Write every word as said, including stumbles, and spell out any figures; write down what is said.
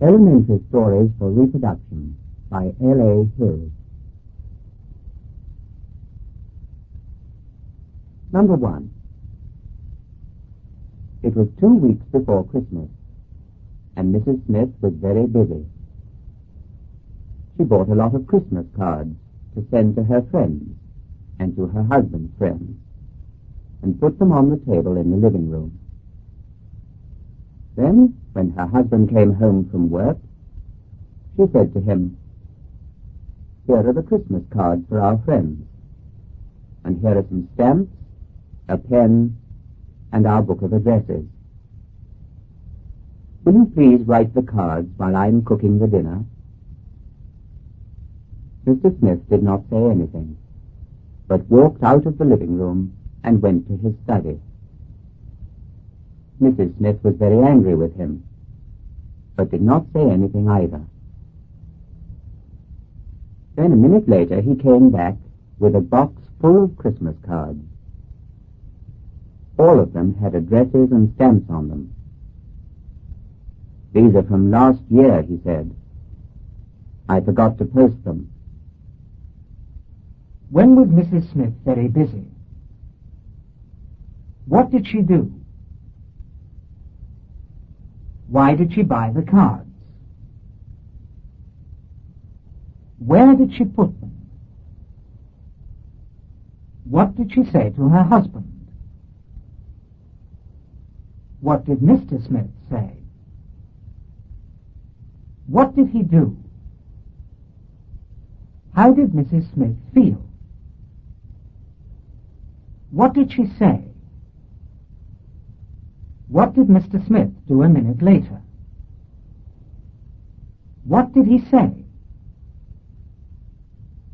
Elementary Stories for Reproduction by L A Hill. Number one. It was two weeks before Christmas, and Missus Smith was very busy. She bought a lot of Christmas cards to send to her friends and to her husband's friends, and put them on the table in the living room. Then, when her husband came home from work, she said to him, "Here are the Christmas cards for our friends, and here are some stamps, a pen, and our book of addresses. Will you please write the cards while I'm cooking the dinner?" Mister Smith did not say anything, but walked out of the living room and went to his study. Missus Smith was very angry with him, but did not say anything either. Then a minute later he came back with a box full of Christmas cards. All of them had addresses and stamps on them. "These are from last year," he said. "I forgot to post them." When was Missus Smith very busy? What did she do? Why did she buy the cards? Where did she put them? What did she say to her husband? What did Mister Smith say? What did he do? How did Missus Smith feel? What did she say? What did Mister Smith do a minute later? What did he say?